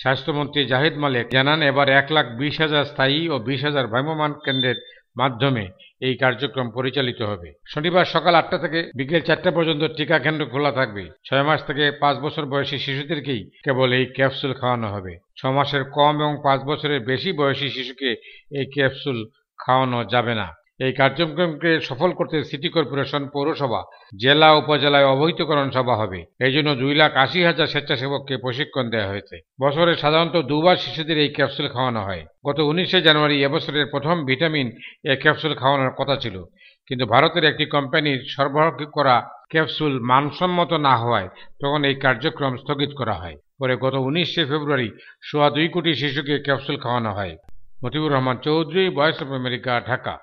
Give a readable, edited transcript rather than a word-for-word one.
স্বাস্থ্যমন্ত্রী জাহিদ মালেক জানান, এবার 1,20,000 স্থায়ী ও 20,000 ভ্রাম্যমাণ কেন্দ্রের মাধ্যমে এই কার্যক্রম পরিচালিত হবে। শনিবার সকাল 8টা থেকে বিকেল 4টা পর্যন্ত টিকা কেন্দ্র খোলা থাকবে। 6 মাস থেকে 5 বছর বয়সী শিশুদেরকেই কেবল এই ক্যাপসুল খাওয়ানো হবে। 6 মাসের কম এবং 5 বছরের বেশি বয়সী শিশুকে এই ক্যাপসুল খাওয়ানো যাবে না। এই কার্যক্রমকে সফল করতে সিটি কর্পোরেশন, পৌরসভা, জেলা, উপজেলায় অবহিতকরণ সভা হবে। এই জন্য 2,80,000 স্বেচ্ছাসেবককে প্রশিক্ষণ দেওয়া হয়েছে। বছরে সাধারণত দুবার শিশুদের এই ক্যাপসুল খাওয়ানো হয়। গত 19শে জানুয়ারি এবছরের প্রথম ভিটামিন এ ক্যাপসুল খাওয়ানোর কথা ছিল, কিন্তু ভারতের একটি কোম্পানির সরবরাহ করা ক্যাপসুল মানসম্মত না হওয়ায় তখন এই কার্যক্রম স্থগিত করা হয়। পরে গত 19শে ফেব্রুয়ারি 2.25 কোটি শিশুকে ক্যাপসুল খাওয়ানো হয়। Motiur Rahman Chowdhury, voice of America, Dhaka.